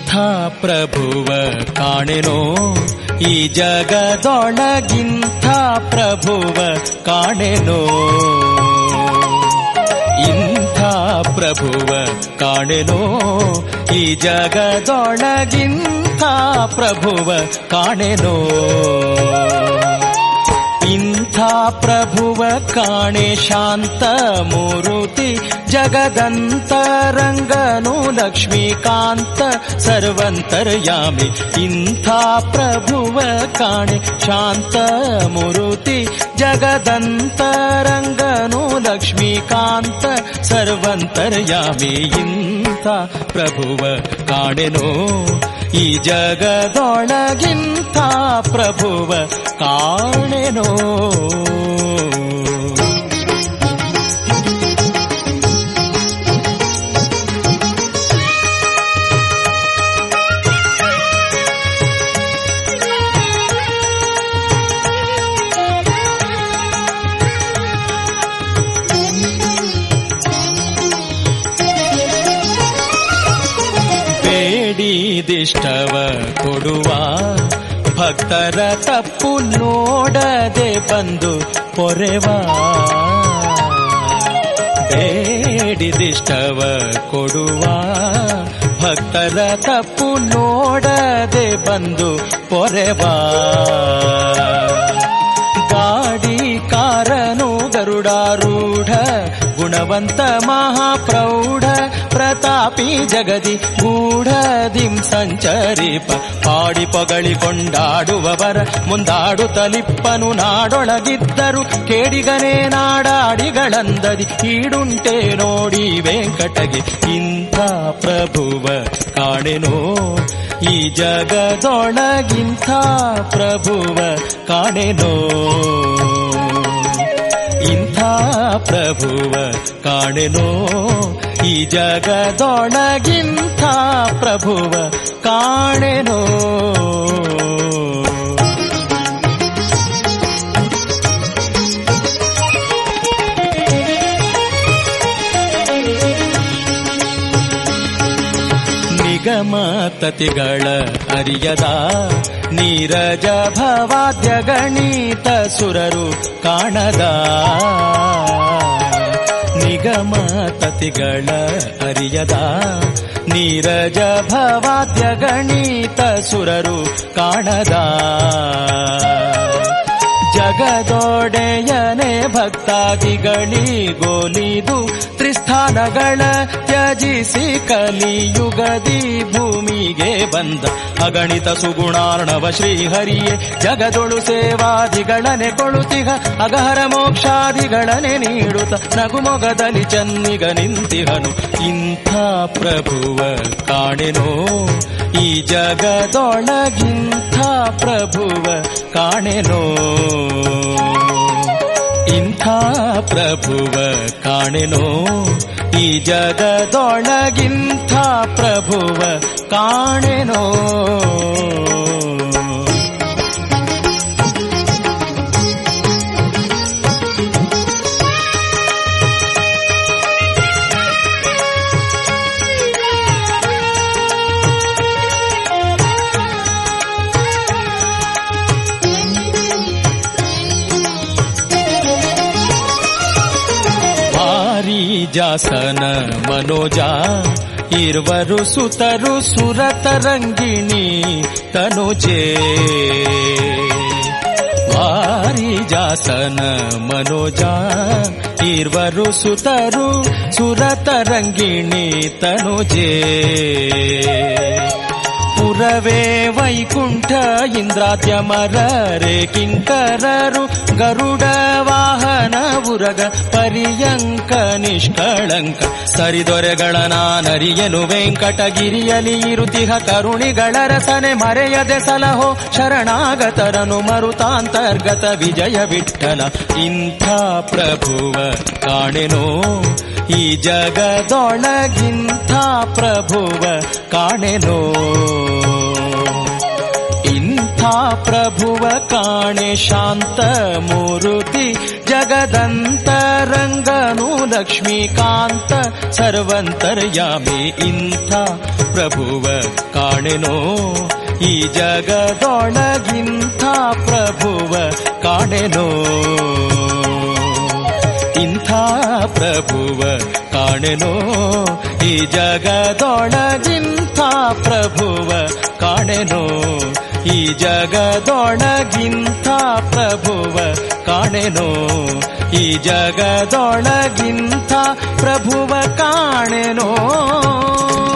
ಇಂಥ ಪ್ರಭುವ ಕಾಣೆನೋ ಈ ಜಗದೊಳಗಿಂಥ ಪ್ರಭುವ ಕಾಣೆನೋ, ಇಂಥ ಪ್ರಭುವ ಕಾಣೆನೋ ಈ ಜಗದೊಳಗಿಂಥ ಪ್ರಭುವ ಕಾಣೆನೋ. ಇಂಥ ಪ್ರಭುವ ಕಾಣೆ ಶಾಂತ ಮೂರುತಿ ಜಗದಂತರಂಗನು ಲಕ್ಷ್ಮೀಕಾಂತ ಸರ್ವಂತರ್ಯಾಮಿ. ಇಂಥ ಪ್ರಭುವ ಕಾಣೆ ಶಾಂತ ಮೂರುತಿ ಜಗದಂತರಂಗನು ಲಕ್ಷ್ಮೀಕಾಂತ ಸರ್ವಂತರ್ಯಾಮಿ. ಇಂಥ ಪ್ರಭುವ ಕಾಣೆನೋ ಈ ಜಗದೊಳಗಿಂಥ ಪ್ರಭುವ ಕಾಣೆನೋ. ಬೇಡಿದಿಷ್ಟವ ಕೊಡುವ ಭಕ್ತರ ತಪ್ಪು ನೋಡದೆ ಬಂದು ಪೊರೆವ. ಬೇಡಿದಿಷ್ಟವ ಕೊಡುವ ಭಕ್ತರ ತಪ್ಪು ನೋಡದೆ ಬಂದು ಪೊರೆವ. ಗಾಡಿ ಕಾರನು ಗರುಡಾರೂಢ ಗುಣವಂತ ಮಹಾಪ್ರೌಢ ಪ್ರತಾಪಿ ಜಗದಿ ಗೂಢದಿಂ ಸಂಚರಿಪ. ಪಾಡಿ ಪೊಗಳಿ ಕೊಂಡಾಡುವವರ ಮುಂದಾಡುತ್ತಲಿಪ್ಪನು ನಾಡೊಳಗಿದ್ದರು ಕೇಡಿಗನೇ ನಾಡಾಡಿಗಳಂದದಿ ಈಡುಂಟೆ ನೋಡಿ ವೆಂಕಟಗೆ. ಇಂಥ ಪ್ರಭುವ ಕಾಣೆನೋ ಈ ಜಗದೊಳಗಿಂಥ ಪ್ರಭುವ ಕಾಣೆನೋ. ಇಂಥ ಪ್ರಭುವ ಕಾಣೆನೋ ಈ ಜಗದೊಳಗಿಂಥ ಪ್ರಭುವ ಕಾಣೆನೋ. ನಿಗಮತತಿಗಳ ಅರಿಯದ ನೀರಜ ಭವಾದ್ಯ ಗಣಿತ ಸುರರು ಕಾಣದ. ನಿಗಮತತಿಗಳ ಅರಿಯದ ನೀರಜ ಭವಾದ್ಯ ಗಣಿತ ಸುರರು ಕಾಣದ. ಜಗದೊಡೆಯನೆ ಭಕ್ತಾದಿಗಳಿಗೋಲಿದು ತ್ರಿಸ್ಥಾನಗಳ ತ್ಯಜಿಸಿ ಕಲಿಯುಗದಿ ಭೂಮಿಗೆ ಬಂದ ಅಗಣಿತ ಸುಗುಣಾರ್ಣವ ಶ್ರೀಹರಿಯೇ. ಜಗದೊಳು ಸೇವಾದಿಗಳನೆ ಕೊಳುತಿಗ ಅಗಹರ ಮೋಕ್ಷಾದಿಗಳನೆ ನೀಡುತ್ತ ನಗುಮೊಗದಲ್ಲಿ ಚನ್ನಿಗ ನಿಂತಿಹನು. ಇಂಥ ಪ್ರಭುವ ಕಾಣೆನೋ ಈ ಜಗದೊಳಗಿಂಥ ಪ್ರಭುವ ಕಾಣೆನೋ. ಇಂಥ ಪ್ರಭುವ ಕಾಣೆನೋ ಈ ಜಗದೊಳಗಿಂಥ ಪ್ರಭುವ ಕಾಣೆನೋ. ಜಾಸನ ಮನೋಜ ಇರುವರು ಸುತರು ಸುರತರಂಗಿಣಿ ತನುಜೆ. ವಾರಿ ಜಾಸನ ಮನೋಜ ಇರುವರು ಸುತರು ಸುರತರಂಗಿಣಿ ತನುಜೆ. ಪುರವೇ ವೈಕುಂಠ ಇಂದ್ರಾದ್ಯಮರರೆ ಕಿಂಕರರು ಗರುಡ ವಾಹನ ಉರಗ ಪರ್ಯಂಕ ನಿಷ್ಕಳಂಕ. ಸರಿದೊರೆಗಳ ನಾನರಿಯನು ವೆಂಕಟಗಿರಿಯಲಿ ಇರುತಿಹ ಕರುಣಿಗಳ ರಸನೆ ಮರೆಯದೆ ಸಲಹೋ ಶರಣಾಗತರನು ಮರುತಾಂತರ್ಗತ ವಿಜಯ ವಿಠಲ. ಇಂಥ ಪ್ರಭುವ ಕಾಣೆನೋ ಈ ಜಗದೊಳಗಿಂಥ ಪ್ರಭುವ ಕಾಣೆನೋ. ಇಂಥ ಪ್ರಭುವ ಕಾಣೆ ಶಾಂತ ಮೂರುತಿ ಜಗದಂತರಂಗನು ಲಕ್ಷ್ಮೀಕಾಂತ ಸರ್ವಂತರ್ಯಾಮಿ. ಇಂಥ ಪ್ರಭುವ ಕಾಣೆನೋ ಈ ಜಗದೊಳಗಿಂಥ ಪ್ರಭುವ ಕಾಣೆನೋ ಇಂಥ ಪ್ರಭುವ ಕಾಣೆನೋ ಈ ಜಗದೊಳಗಿಂಥ ಪ್ರಭುವ ಕಾಣೆನೋ ಈ ಜಗದೊಳಗಿಂಥ ಪ್ರಭುವ ಕಾಣೆನೋ ಈ ಜಗದೊಳಗಿಂಥ ಪ್ರಭುವ ಕಾಣೆನೋ